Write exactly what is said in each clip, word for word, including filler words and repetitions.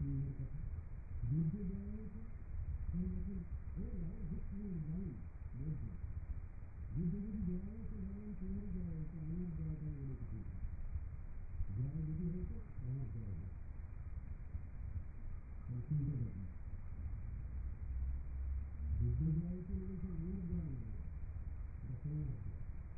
সুন্দর কথা। যুদ্ধে দেওয়া হয়েছে তখন ওরা ভিত্তির জানি বলছে যুদ্ধে যদি দেওয়া হয়েছে ধরেন তোমার দেওয়া হয়েছে আমার দেওয়াটা বলে কিছু জয় যদি হয়েছে আমার দেওয়া যায় চিন্তা দেখি যুদ্ধ দেওয়া হয়েছে বলেছে আমার দেওয়া নেই এটা তোমার আছে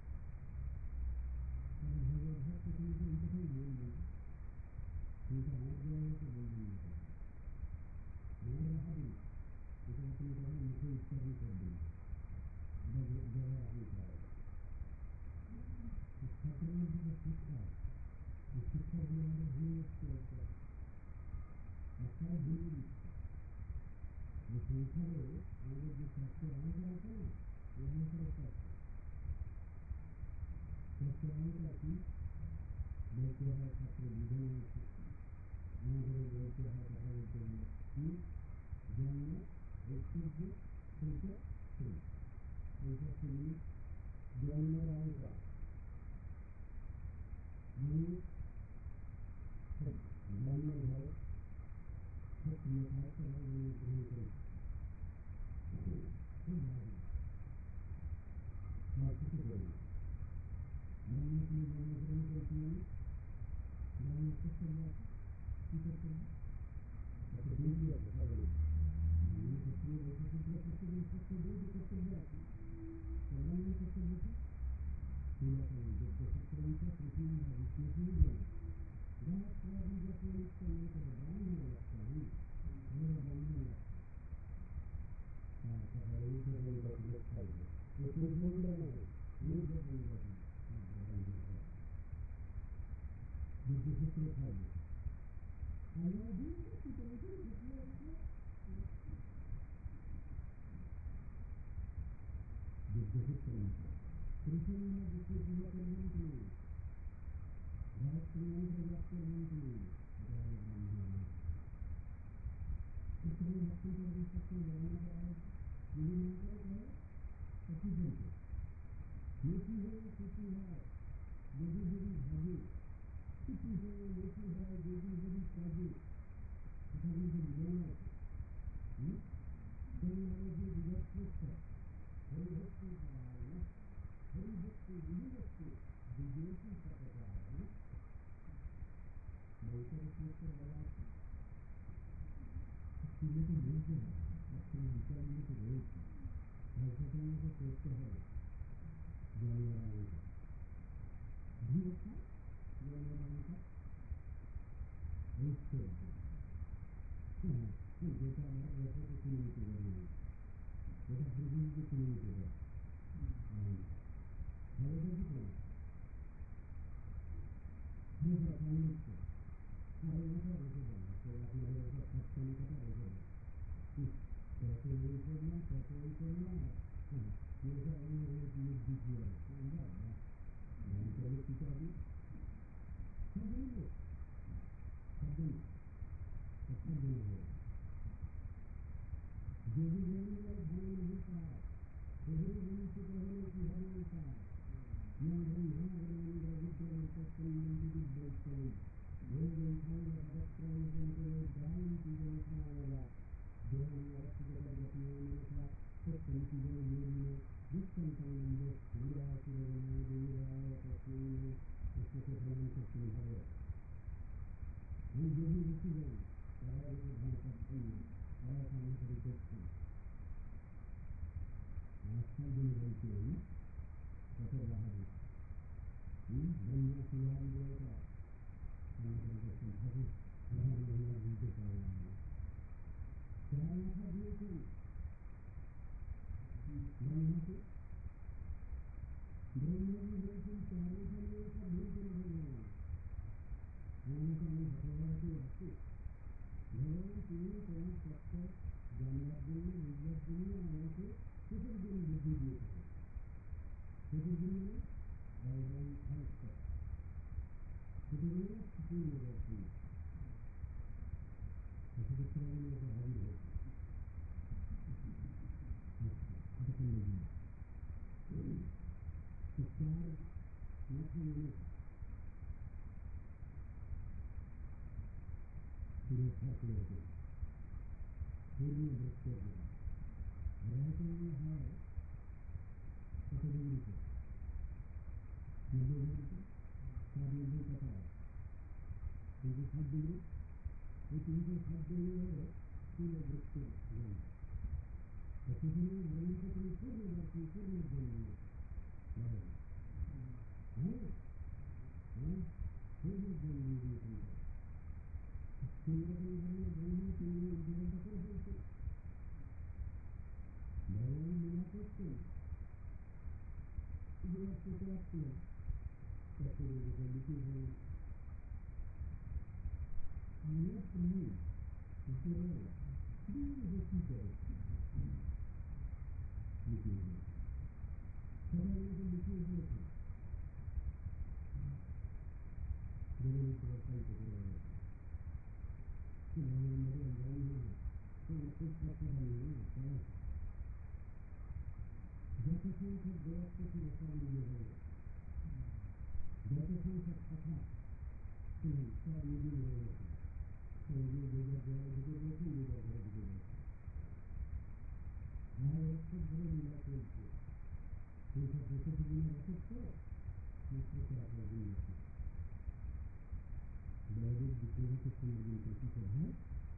তাহলে ভগবান ভক্ত তুমি তো এই কথাই বলবেন কিন্তু আমার দেওয়া হয়েছে বলবেন না কেন আমার রাখা দিন এটা আপনি তখন মুখে উচ্চারণ করবেন এটা যারা আপনি পাওয়া ছাত্রের যেটা শিক্ষা এই শিক্ষাগুলো আমরা ভুলে যাচ্ছি একটা একটাই ভুলে দিচ্ছি এই সংসারে আমাদের যে চারটে অহংকার আছে না এই অহংকারের চারটে চারটে অহংকার কি বলতে হয় ছাত্র বিধান আছে আমাদের বলতে হয় কথা বলতে গেলে কি জন্ম ঐশ্বর্য সৌচ সেই এই চারটে জিনিস জন্মের অহংকার আমি ব্রাহ্মণ ঘরে ক্ষত্রিয় সাহিত্য গ্রহণ করেছি খুব ভালো আর কিছু করি ব্রাহ্মণ তুমি জন্মগ্রহণ করেছি মানে ব্রাহ্মণ কর্তব্য আছে কি কর্তব্য একটা ডিউটি আছে সকলে ব্রাহ্মণ ক্ষত্রিয় বৈশ্য শূদ্র কর্তব্য কর্তব্য যে কর্তব্য আছে ব্রাহ্মণ কর্তব্য কি शीलकं यज्ञशस्त्रं च कृषिं वा विष्णुपूजनं गायत्र्यादिजपनित्यं तद् ब्राह्मणलक्षणं तदेव ब्राह्मणलक्षणं सफलैकबन्धपुरस्सर्गे यज्ञबन्धनः ऊर्ध्वबन्धनं ब्राह्मणः यज्ञसूत्र खाद्य अनादिमत पितृ यज्ञसूत्र कृष्ण जिसकी पूजा करने के लिए गायत्री मंत्र जाप करने के लिए जय ब्राह्मण कृष्ण भक्ति कर भी सकते जवाना कराए यदि ना करे कहे सखी बनते यही है सुखी है यदि यदि भागे सुखी है यही है यदि यदि काजे तथा मुझे बुझाना है जन्माने की विजय हरि भक्ति पारायण हरि भक्ति विभक्ति विदेशी सत्यारण वैतरिकोत्तर बला चीजें तो बोलते हैं अपने विचार में तो बोलते ऐसा करने को सोचते हैं जानवरों का भी अच्छा जानवरों का ऐसे हाँ तो बेटा हमारा वैसे तो सुनने के लिए बेटा प्रभु को सुनने के लिए আমাদের কি করে দুটো সামনে আর এটা রেখে দেন তো আপনাদের এটা সবসময় কথা রেখে দেন কত এই করলাম কত এই করলাম এটা আমি দিয়ে দিচ্ছি আর বাবা তাহলে কি চাবি সব বলবো সব বলবো সব বলবো যদি বলি বলে ভালো नहीं पाए সেগুলো বলতে হলে কি হবে পায় यं ब्रह्मावरेन्द्र रुद्रमरुतस्तुल्यन्तिदिग्दैत्यं योगं साङ्गपदक्रमसंकुलोद्गायन्ति जनसामया देहान्नरक्षितगतिमानसा सत्यन्ति योगिनो दुष्टन्तं वन्दे वीरासुरगणादेवाय तस्मै नमः कृष्णके प्रणाम करते हैं हम जो भी ऋषि हैं सारा जो ध्यान करते हैं सारा काम करते हैं आस्था दिन बनती है ना कत रहा है ब्रह्मा शिवाजी देवता सनातन दर्शन ठाकुर रहा महिला जिनके पाए चार माथा दिए थे ब्रह्मा को ब्रह्मा जी जैसे चार माथा लिए था बिल्कुल भगवान उन्होंने कहा भगवान की रखी भगवान तीन कौन सत्य जानवर दुनिया विद्वत दुनिया আমাকে किसी दिन बुद्धि दिए थे किसी दिन में भगवान हंस किसी दिन में किसी में रहती है किसी के चरण में तो हाजिर है अच्छा लगी तो चार माथा मैंने পুরো থাকলে পূর্ণ বৃত্তের জন্য রাইটিং হয় কত ডিগ্রিতে নব্বই ডিগ্রিতে চার নব্বই কত হয় তিনশো ষাট ডিগ্রি এই তিনশো ষাট ডিগ্রি হলে পূর্ণ বৃত্তের জন্য সেখানে মনকে তুমি পূর্ণ রাখি পূর্ণের জন্য হ্যাঁ হ্যাঁ পূর্ণের জন্য দিয়েছেন তিন রকম ধরনের জন্য তিনি উদ্যোগটা করে ফেলছে ভগবান লীলা করছেন বিরাট পেতে আসছিলেন চাকরির দিকে লুকিয়ে গেলেন লীলা নেই লুকিয়ে গেল কি করে লুকিয়ে গেল সকালগুলোকে লুকিয়ে গিয়েছে ভগবান সবাইকে করে গেছে ভগবান ভগবান জানি হয়ে খুব কথা নেই সবাই যত সংখ্যক দোয়াত্ম ছিল সব নিজে হয়ে গেছে যত সংখ্যক কথা ছিলেন সব নিজে হয়ে গেছে সবাই যে যার ঘরে ঢুকে গেছেন যে যার ঘরে ঢুকে গেছে আর বছর ধরে লীলা চলছে সেই সব পঁচাশি দিনের বছর তো মাত্র চার পাঁচ দিন আছে বড়দের দ্বিতীয় বছর পনেরো দিন কৃষি সভায়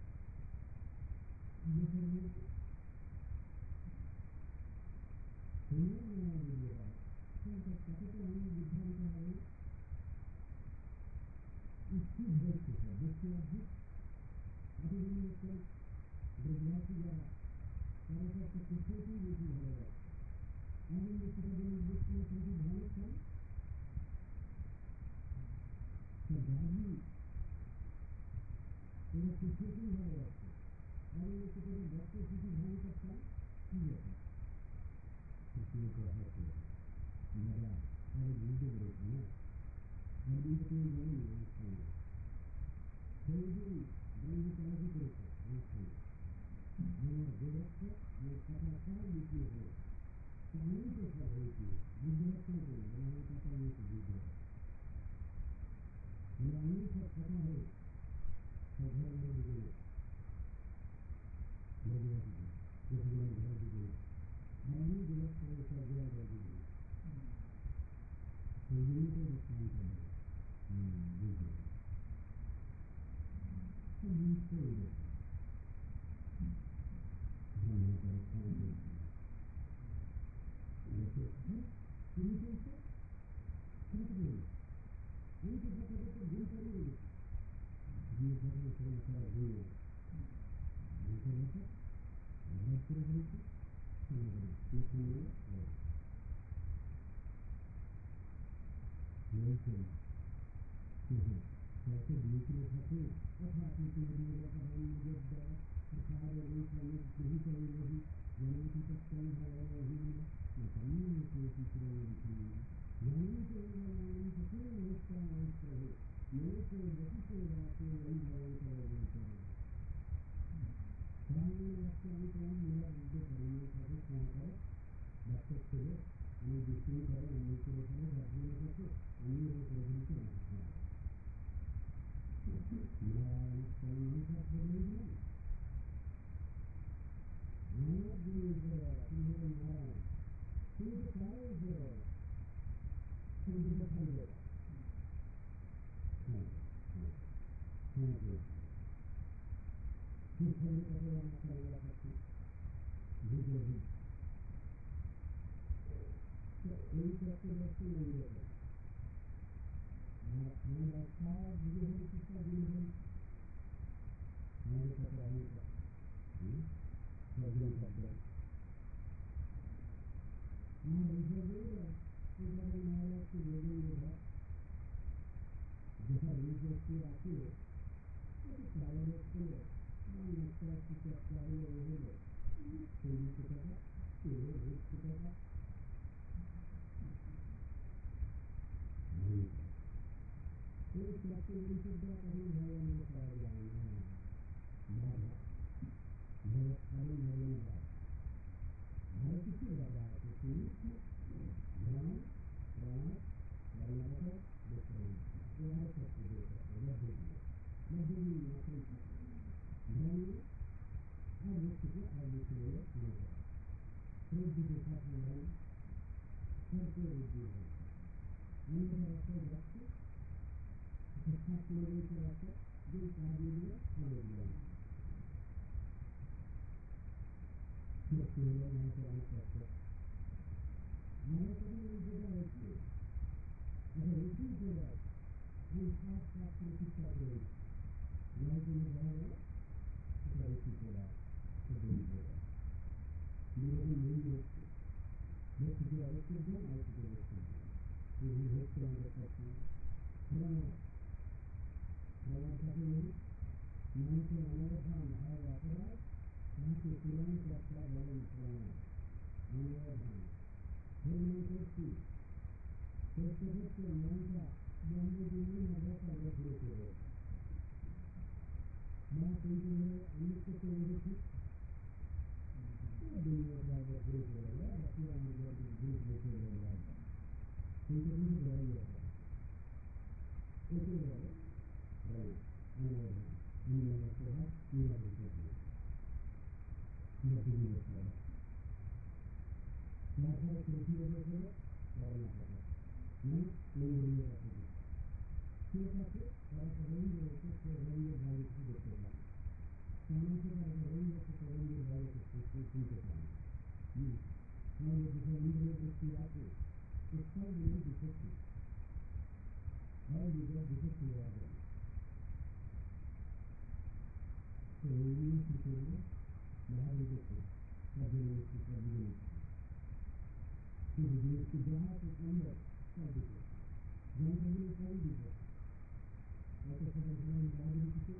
সময় নেওয়া বেরিয়ে যায় সংখ্যক কথাতে অনেক বিভ্রান্ত হবে স্থির হয়েছে সব বেশি অদ্ভুত এতদিনের পর ব্রজবাসী যারা তারা তো একটা প্রশ্নকেই বেশি ভালো লাগছে এখন যে সেটা যে নির্দেশ করে কিন্তু ভালো চাই গাভী এরা প্রশ্নকেই ভালো লাগছে এখন যে সেটা যে বক্ত কিছু ভালো চাই কি ব্যাপার দাদা আরো বুঝতে পেরেছি না একদিন তো তুমি জানি আমার সঙ্গে সেই দিন বন্ধু চালাকি করেছে আমার সঙ্গে আমার গোরক্ষ আমার কথা সব লুকিয়ে হয়েছে আমি তো সব হয়েছি বুঝতে পারছি না কেন আমার কথা নিয়েছে বুঝতে পারছি বলে আমি সব কথা হয়ে সব ঘরে ঘরে ঢুকে গেছি ব্রজবাসীকে প্রতিজনের ঘরে ঢুকে গেছি আর আমি গোরক্ষ হয়ে সব ঘোরা ঘরে ঢুকে গেছি সেই জন্যই তো দৃষ্টান্ত হবে বুঝতে সব জিনিসটা এরকম ধর্ম করে ক্ষমা করছি তুমি চলছে সেটা তো বললো আমি তো কথা কথা ভুল করিয়ে রেখেছি দিয়ে কথা সেই সারা ভুল ভুলটা বছর অভ্যাস করে ফেলেছি ক্ষমা করে লক্ষণ নিয়ে বলছেন কাউকে দিয়েছিল ঠাকুর কথা কিন্তু নির্দেশ प्रसाद वैष्णव विहित विरोधी जनमति सत्यम भगवान अभिनव न कन्या कोटि सुरवि ज्ञानी से भगवान सत्य नमस्कार नमस्कार है मनुष्य गति से राते वही भगवान का वर्णन करे ब्राह्मण वाक्य अनुक्रम मिला बुद्ध करेंगे ठाकुर क्षमा करो डॉक्टर ছেলে আমি দুষ্টুমি করে অন্য করে ফেলে গার্জিয়ানের কাছে আমি এবার করে ফেলেছি আমার ক্ষমা করো নারায়ণ নমস্কার বলেই দিলাম আমার যিনি ঈশ্বর তিনি হলেন নারায়ণ তিনি তো তারও ঈশ্বর তিনি দুটো থাকবে ক্ষমা করেছি সুখের কথা আমার সর্বদা থাকছি বুঝে বুঝ এই তত্ত্বদর্শী এইরকম আর আমরা সব বুঝে হয়েছি সব বুঝে হয়েছি আমাদের কত অহংকার সজ্জন শব্দ আমার ঐশ্বর্যই সেখানে মহারাষ্ট্র যোগী বোধা যেটা ঐশ্বর্য আছে একটু প্রাইভেট হলে একটা কিছু একটা হলে এ হলে চল্লিশশো টাকা কেউ একশো টাকা এই সবচেয়ে ঐশ্বর্য কখনো ভগবানকে পাওয়া যায় না বাধা ভগৎ সাধন ভগবান বাধা আরো কিছু বাধা আছে তিনি ধ্যান প্রাণ বর্ণাবত বিক্রম এই আরো সবচেয়ে মধ্যে দিয়ে মধ্যে দিয়ে মাত্রই থাকে ধর্মে আর ব্যক্তিকে আর ব্যক্তি বলে মনে করা প্রবৃত্তি থাকলে হয় সরকার বুদ্ধি হয় আমি একটা রাস্তায় যাচ্ছি একটা শ্বাস মনে রাস্তা যে চা দিয়ে দিলে ভালো দিলাম ব্যক্তি হলে মানুষের অনেক কষ্ট আমার তখন এই যেটা হচ্ছে একটা রুটি করে আমি শ্বাস শ্বাস করে চিৎকার করে যার জন্য দেখা গেল সেটা রুটি করে সেদিন করে দুরকম মূল্য হচ্ছে ব্যক্তিকে অবশ্যই দেন আরেকটিকে অবশ্যই দেন এগুলি হচ্ছে আমাদের সবসময় প্রমাণ প্রমাণ থাকে মানুষের অনবধান ভাব অপরাধ তাহাকে পুরাণ চর্চা বলেন প্রমাণ অনবধান ধর্ম করছি করতে করতে মনটা বন্ধুগুলি নবতা ঘুরে চলে মা তৈরি হয়ে অনেক করতে বলেছি দুনিয়া বাইরে ঘুরে চলে যায় বাকি আমাদের ঘুরে ঘুরে চলে যায় সেইটা কিন্তু দেওয়াই আছে একে বলে অনবধান নিরাময় প্রভাব নিরাময় প্রভাব নতুন প্রভাব তারপরে তৃতীয় বছরে করোনা প্রভাব মানে মঙ্গলীয় পদ্ধতি সে কাছে তারা তরঙ্গ হচ্ছে সে রঙের বাইরে কিছু দেখতে পায় সামনে তারা তরঙ্গ হচ্ছে তরঙ্গের বাইরে শুনতে পায় হম আমাদের যেসব ইন্দ্রিয় ব্যক্তি আছে সবগুলো বিশেষী আর বিশেষ বিশেষী হওয়া যায় তো এইগুলো কি করবে মহাবিদ্যুৎ কাজের ব্যক্তি কাজের কিন্তু জিনিসটি যাহা সুন্দর সবদিকে যন্ত্রগুলো সবই দিতে হয়তো সবাই সবাই বাইরে দিতে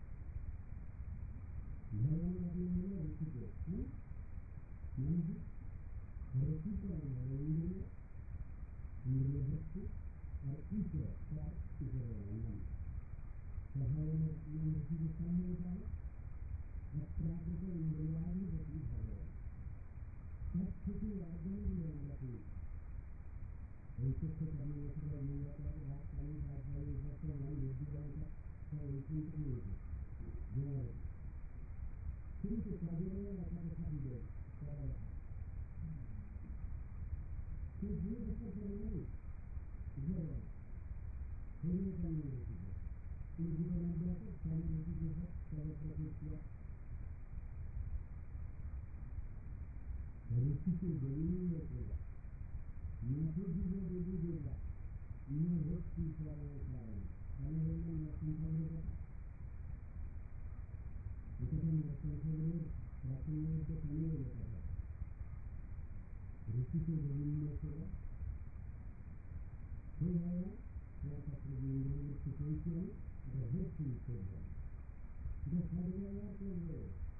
ভগবান আপনি হলে রক্ষিত হ্যাঁ মানুষ রক্ষিত মানে ইন্দ্রিয় ইন্দ্রিয় ভক্তি আর ঈশ্বর তার ঈশ্বরের নাম ভগবানের নাম রক্ষিত স্থান হয়ে যাবে অপ্রাকৃত ইন্দ্রিয়াধিপতি ভগবান সব থেকে অর্জনগুলো আমরা করি এই ক্ষেত্রে আমি এসে নির্বাচন রাত পানি রাত পানি বছর আমি বুদ্ধি ব্যবস্থা সব এই চিন্তা নিয়েছি জোয়ারে কিন্তু কাজের এলাকাতে থাকি দেয় তারা সেই দুই বছর পরে জানি জোয়ার শরীরে কেমন রেখেছিল এই জীবন মধ্যে আছে কেমন রেখেছে সর্বত্র কৃষ্ণ রেখেছে বিভিন্ন প্রজা মাঠে জীব দেবী দেবা ইহা ভক্তি স্মরণ কারণ কেন বললাম নরসিংহ ঠাকুরের কথা এটা তো নরসিংহ ঠাকুরের প্রাচীন মধ্যে কেন এলো কথা ঋষিতে বিভিন্ন প্রজা সেই ভগবান তোমার কাছে ইন্দ্রমূর্তি পেয়েছি আমি এটা ভক্তি করবো এটা সব জায়গায় করবে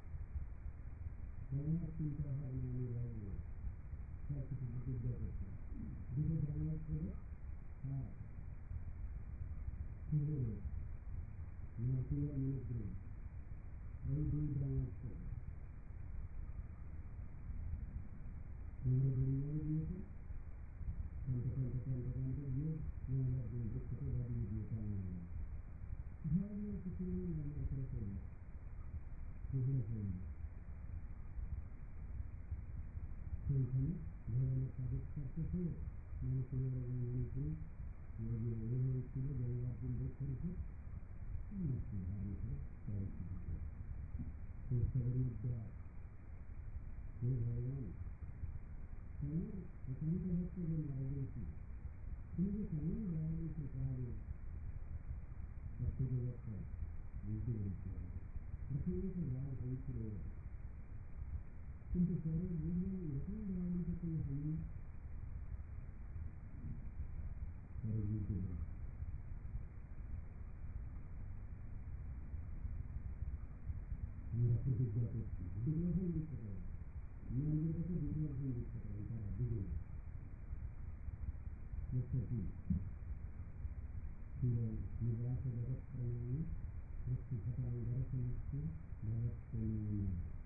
তোমার চিন্তা ভাবনা আমি রাখবো সব কিছু বিশুদ্ধ করছে দুটো ডাউনলোড করে হ্যাঁ শুরু নতুন মিনিগ্রি এই দুই ডাউনলোড করে তোমরা দুনিয়ায় দিয়েছে কানতে কানতে কানতে কানতে গিয়ে নোংরা দিন থেকে বাড়িয়ে দিয়ে টাঙিয়ে নিলাম ধর্মের কিছু নোংরা করে চলল সেগুলো চলল সেইখানে ভগবানের কাজের করতে পেরে মানুষের মিনিগ্রি যে এ হয়েছিল গঙ্গার দিন ভোগ করেছে সমস্ত ভারতে পরিস্থিতিতে সেই সবের মধ্যে সেই ভগবান কেন একান্ত ভক্তদের মারা গিয়েছি তুমি যে কেমন মারা গিয়েছে তাহলে সবথেকে বক্তা বুঝতে পেরেছিলাম প্রথমে তো রাগ হয়েছিল কিন্তু পরে বুঝলাম এরকম মারা গিয়েছে কোনো হয়নি পরে বুঝতে পেরেছি আমরা প্রতিজ্ঞা করছি দুটো রকম লিখতে পারি আমাদের কাছে দুটো রকম লিখতে পারি তারা দুজন একটা কি নিবাস জগৎ প্রণামী সৃষ্টি ঘটান দর্শনস্থ ভগৎ প্রণামী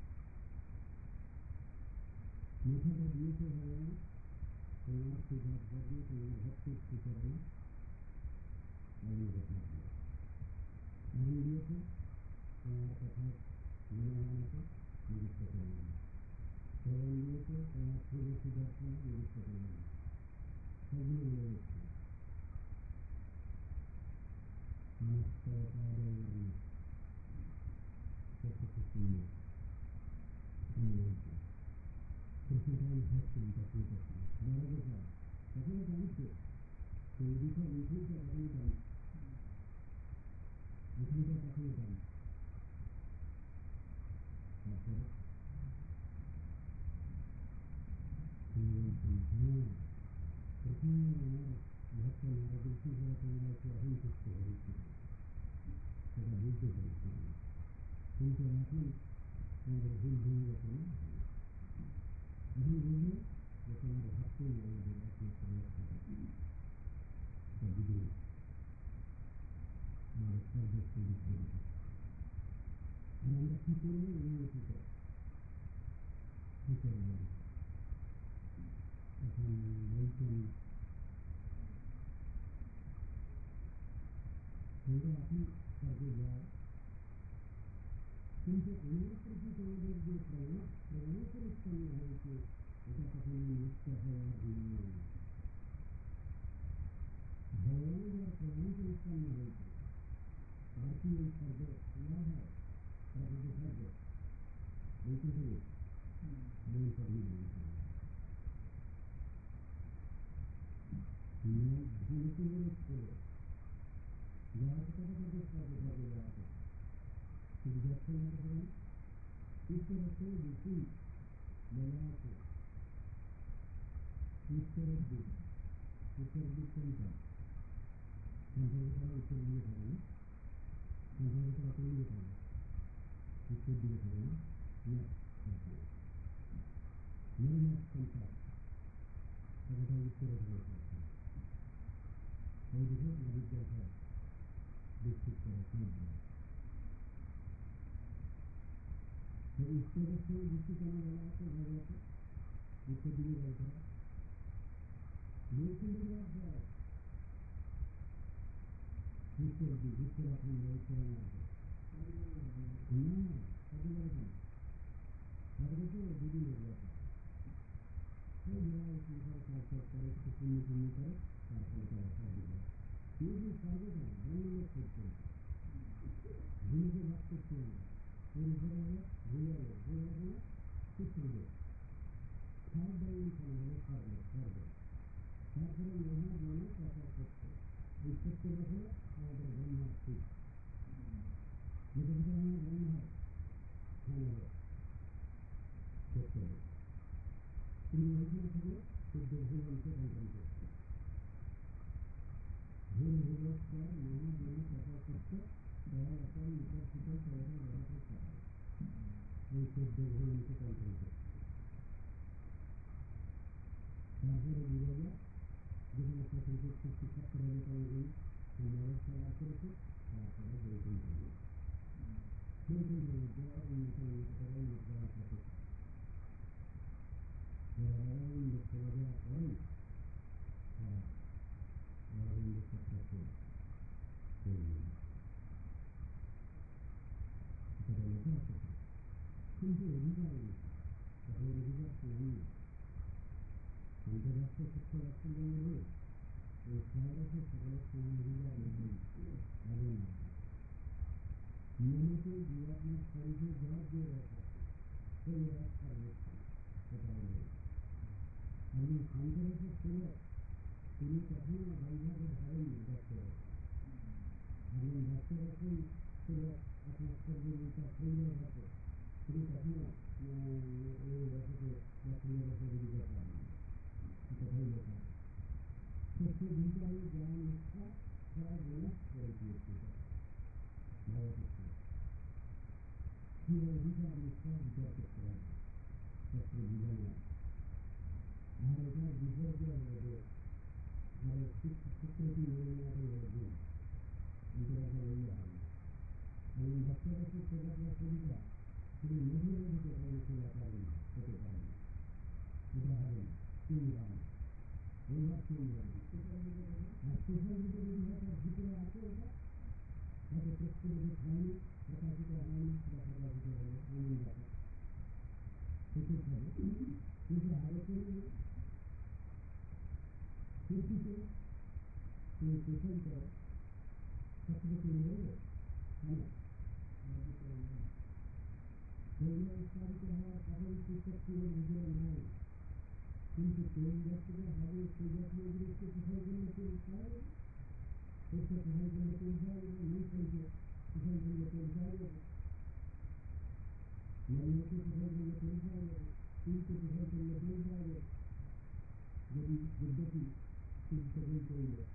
মাথাটা দিয়েছে ভগবান তোমার সুঘাত ভগ্ন তোমার ভক্তির সুচরণে আগুন ঘটনা ছিল আগুন দিয়েছে তোমার কথা গুণগান আছে নিযুক্ত করলাম, শ্রবণ দিয়েছে তোমার শুভ সুদর্শন নিযুক্ত করলাম, সবগুলো বলে যাচ্ছে নমস্কার খুব সুন্দর এখানে বলছে কৃষ্ণকাল হচ্ছেন তখন তখন বড় কথা তখনও জানছে সেই বিষয় বিষয়টা তখনই জানছে বিষয়টা তখনই জানছে তারপরে তিনি বলছেন হ্যাঁ প্রথমে আমার ভক্ত নারদের কি করে তোমরা একটু অসন্তুষ্ট হয়েছিল সেটা বুঝতে পেরেছিলাম, কিন্তু এখন তোমাদের ভুল ভেঙে গেছে না, এখন বুঝলে যে তোমার ভক্তই আমাদের একমাত্র রক্ষাকারী, এটা বুঝে আমাদের সর্বস্ব বিক্রি আর আমরা কি করবো এগুলো কি করে কি করবেন এখন বলছেন তোমরা এখন স্বর্গে যাও, কিন্তু আমার প্রতি তোমাদের যে প্রণাম প্রণাম উৎপন্ন হয়েছে এটা কখনো মুক্ত হওয়ার নয়, ভগবানের যারা প্রণাম উৎপন্ন হয়েছে তার কি ওই স্বর্গ লাভ হয়, প্রকৃতি স্বর্গ বৈকুণ্ঠ এমন কবি বলেছেন ভূমিকে বলে ছিল যাওয়া কথা থেকে স্বর্গে স্বর্গে যাওয়া কথা শুধু দর্শন না করেন ঈশ্বরের বেশি বলা আছে, ঈশ্বরের দিক ঈশ্বরের দিক কোনটা সন্তানতারা ঈশ্বর দিকে থাকে না, সন্তানতারা কোন দিকে থাকে ঈশ্বর দিকে থাকে না, ম্যাথ থাকে মেন ম্যাথ সন্তান কথাটা ঈশ্বরের থাকে ওই দিকে বিজ্ঞান সব বিস্তৃত করে সব দেয়, তো ঈশ্বরের সঙ্গে যুক্তি কেন বলা আছে ভাগবতে ঈশ্বর দিকে গল্প বৈকুণ্ঠ যাওয়ার পর ঈশ্বর দিক ঈশ্বর এখন ঈশ্বরের মধ্যে না সবই যাবে কেন সর্বে তো দুদিনের ব্যাপার, ওই যারা সংসার কাজ কাজ করে একটু পুণ্য পুণ্য করে তার ফলে তারা সর্বে যায়, কিন্তু সর্বে কেন ব্রহ্মলোক করতে ভূমিকে বাদ করছি আমরা এর উপরে হলো ভূগোল ভূগোল হলো চিত্রযোগ থার্ড ডাইমেনশন হলো স্বর্গ স্বর্গ, তারপরে মহাজ্ঞানে প্রচার করছে এই সত্য দেখে আমাদের ব্রহ্মার ঠিক যেটা যেটা আমার ব্রহ্ম হয় আমাদের সত্য তিনি ওইখানে থেকে শুদ্ধ ভুবনকে কন্ট্রোল করছে, ভুল ভুবস্কর মহাজ্ঞানে প্রচার করছে দল অপর নিকট শীতল তরফে ব্যবহার করে এই শুদ্ধ ভুবনকে কন্ট্রোল করছে, তারপরে বিরোধা যেখানে প্রথম সৃষ্টি সত্তর হাজার গুণ ব্যবস্থা লাভ করেছে তারপরে বৈকুণ্ঠ বৈকুণ্ঠের মধ্যে উন্নত উন্নত করে উন্নত করার প্রচেষ্টা, যারা অরবিন্দ ছেড়ে দেওয়ার পরেই তারা অরবিন্দ সত্যাকে করলেন সেটা লেখা আছে, কিন্তু অধিকার নেই তাদের অধিকার নেই, আন্তর্রাষ্ট্রীয় শিক্ষা রাষ্ট্রের মধ্যে এই শহরকে সকলের সমান অধিকার নেই হবে না, নিয়মিত জীবাত্মার শরীরে যার যে রস আছে সেই রস সর্বোচ্চ সেটা হল একজন শান্তরসের সেবক তিনি কখনো বৈভাগে ধরেন দর্শক, একজন দর্শরসের সেবক আপনার সর্ববিচার শরীরের রসে তিনি কখনো এই রসকে দর্শনের রসের অধিকার পাবেন কথাই লেখা সত্য বিচারে জ্ঞান নিষ্ঠা সব বিনাশ করে দিয়েছে কি অধিকার নিষ্ঠা বিচার করতে হবে সত্য জীবনে আর এটার বিপর্যয় হবে আর স্বীকৃতি মেনে নেওয়াটাই হলো গুণ, অন্তরাটা বললে হবে এবং ভক্তরাসের সেবাকরা কবিতা তিনি মধুর মধ্যে কোনো সেবা পাবেন হতে পারেন এটা হবে না তিনি হবে ওইভাব তিনি হবে আর স্পেশাল দিকে যদি হয় তার ভিতরে আছে ওটা হয়তো প্রস্তুতি হয়নি প্রকাশিত হয়নি 그렇게 그 세상에서 어떻게 되는 하나 저희는 사람들과 가정의 실적들을 문제는 근데 교인들과 하루 세계적으로 세상을 느끼는 그래서 세상을 느끼는 사람은 인생의 세상을 느끼는 사람은 나는 세상을 느끼는 사람은 인생의 세상을 느끼는 사람은 여기 여기 세상을 보이네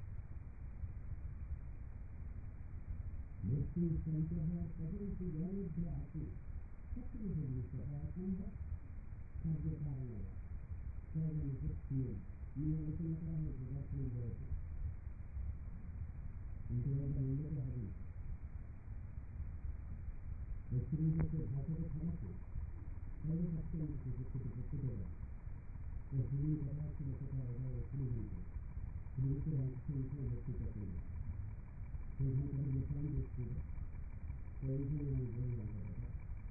Mesti sancaha kadang sejauh berarti satu hari seorang anda kerja kaya seorang kecil yang itu macam juga kerja itu ada yang hari mesti itu satu hari kerja kalau satu hari kerja itu itu dolar mesti itu ada satu hari kerja itu itu itu yang kita mesti kerja Tuhan kami bersamaan bersama. Tuhan yang menjaga kita.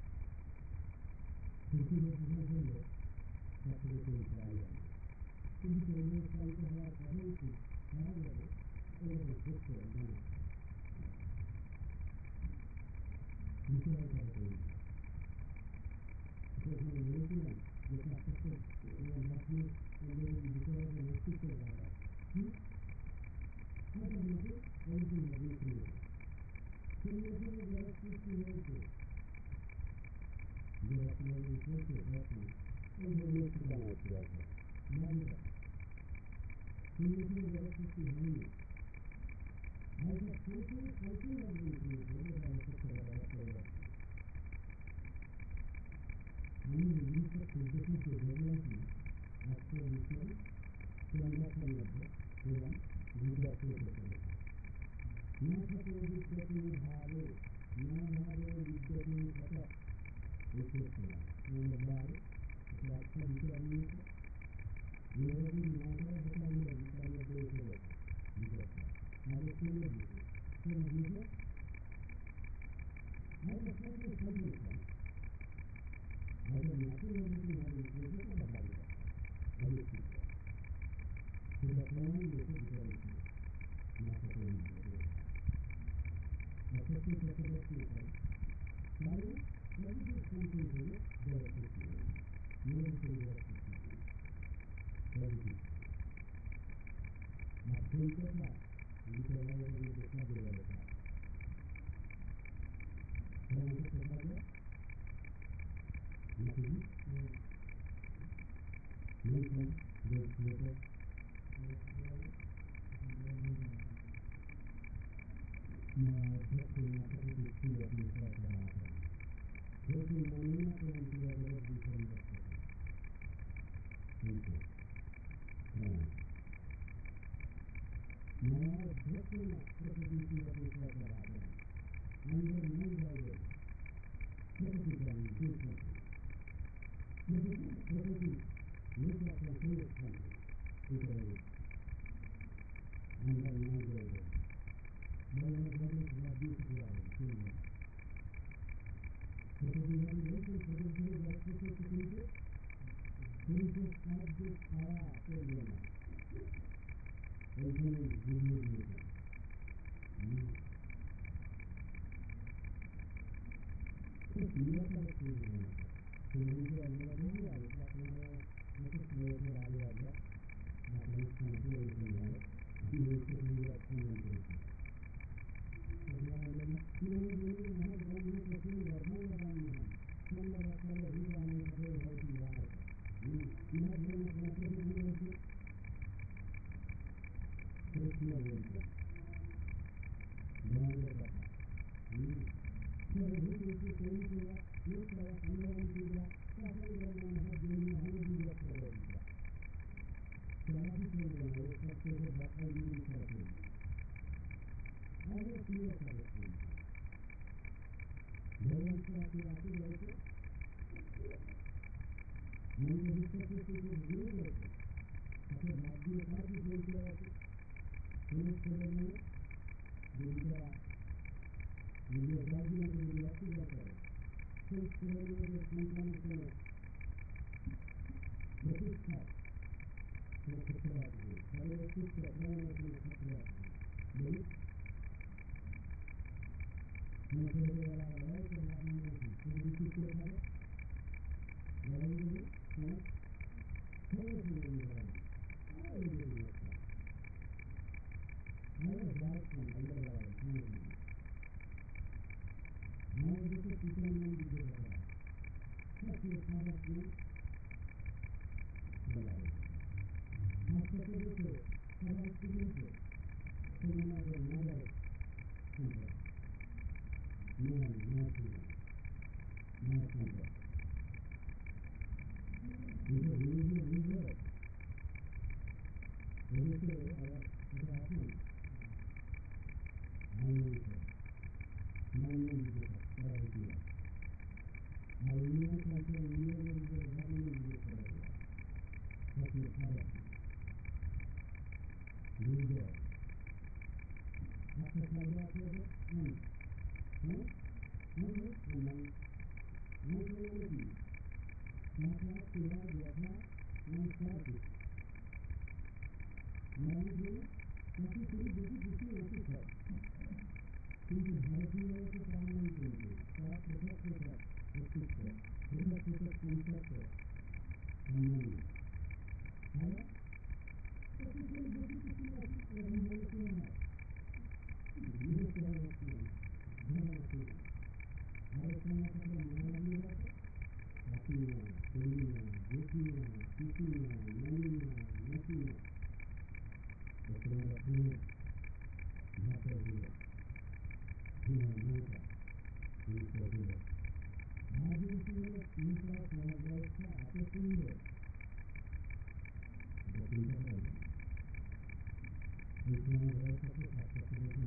Kita bersama sama. Satu dengan lain. Kita selalu saling berharap kami itu sama. Orang bersama sama. Kita akan berjaya. Tuhan menjadikan kita satu yang hati menjadi bicara dan mesti terhadap. Ada lagi orang yang berjaya. Sebenarnya dalam sisi itu, dalam sisi itu, orang yang sudah berjaya. Namun, sebenarnya dalam sisi ini, ada satu satu yang berbeda dalam sejarah kita. Ini bisa terjadi sebenarnya asal usul selama ini dalam hidup kita. Masa terjadi hari, mana hari terjadi kata itu semua. Mengenai waktu terjadi, menjadi mana bukan menjadi terjadi. Ada terjadi, terjadi. Ada satu satu. Ada masa yang terjadi terjadi pada hari. Ada kita. Kita semua itu terjadi. Masa terjadi. Masa kita terjadi. Lalu, lalu kita terjadi dalam sisi. Ini terjadi sisi. Lalu, masa kita kita lalu kita terjadi. Lalu kita terjadi. Masa ini, mungkin dia kita Nah, betul yang seperti itu yang kita lakukan. Betul mana yang kita lakukan di sana. Itu. Nah, nah betul seperti itu yang kita lakukan. Anda mengajar, seperti yang kita. Betul seperti mereka akan teruskan. Itu. Anda mengajar. Bahwa banyak lagi sejarah semua. Seperti yang itu, seperti yang itu, seperti itu, untuk sahaja para semua. Itu dunia ini. Dunia pada semua. Semua adalah dunia. Karena itu semua ada ada. Apa yang semua ada. Ini semua semua. Ada tiga kali. Dalam suatu waktu itu, menjadi sesuatu yang berbeda. Tapi bagi bagi berbeda, ini sebenarnya berbeda. Ini bagi yang berbeda tidak. Sebenarnya bukan semua. Betul. वो खतरा है सारे व्यक्ति के अपने अपने खतरा है नहीं मुझे वाला है कि आपने पूरी चीज को है लड़ाई में थोड़ा सा नहीं है और ये नहीं है मैं बात कर रहा हूं मैं जैसे किसी ने मुझे बताया सबसे सारा चीज बताया मैं कहते हैं कि सारा चीज है तो मैं जो नया है मैं मैं मैं समझा ये ये ये ये जैसे अगर अगर आपने मैं मैंने मुझे पता किया मैं ये कहते हैं ये मुझे जानने मुझे पता है सबसे सारा ये आपका क्या है नहीं नहीं नहीं नहीं नहीं नहीं maka keluar biasa yang satu. Lalu satu kali jadi buku itu sah. Jadi Bharatiya itu sama itu. Saat kita kita itu sah. Kita kita konsep sah. Ini. Ada? Satu kali jadi buku itu orang Malaysia mana? Ini cara itu. Jangan itu. Harus sama sama mengalami itu. Akhirnya, akhirnya, akhirnya, akhirnya, akhirnya, akhirnya. Betul betul. Mata dia, dia mata, dia dia. Hari ini kita mengajarkan apa ini? Betul betul. Kita mengajarkan apa ini?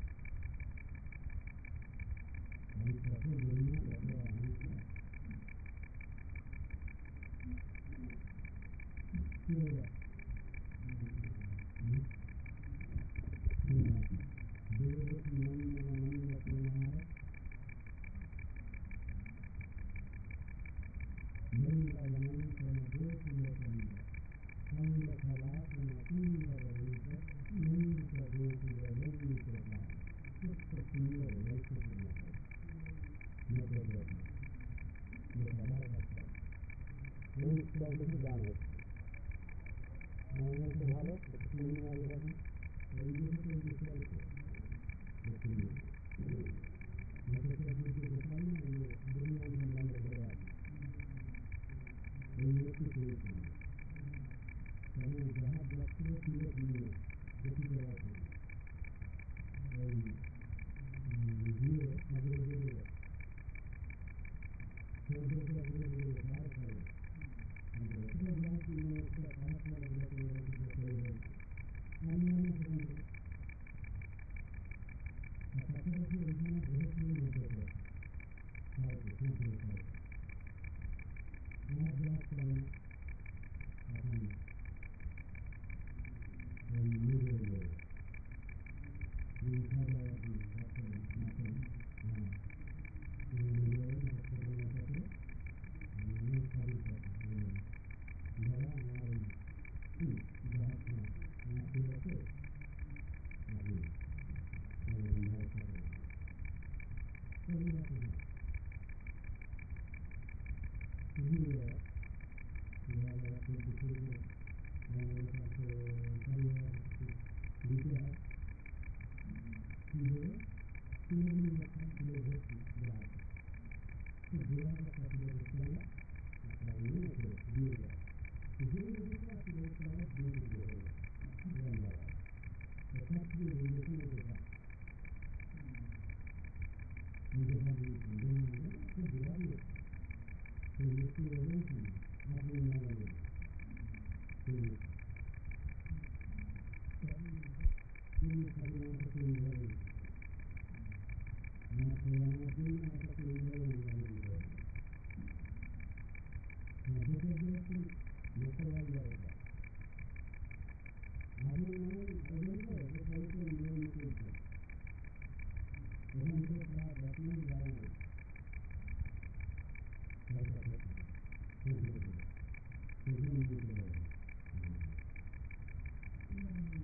Hari satu dunia ada hari. Yeah.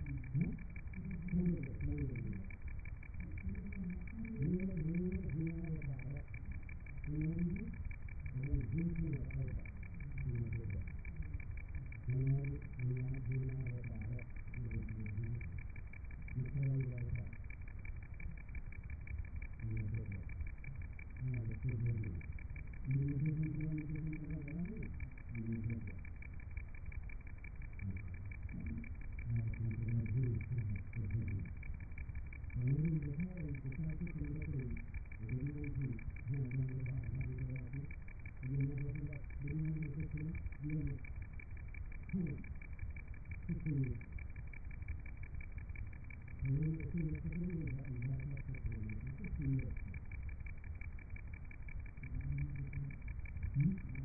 Mm-hmm.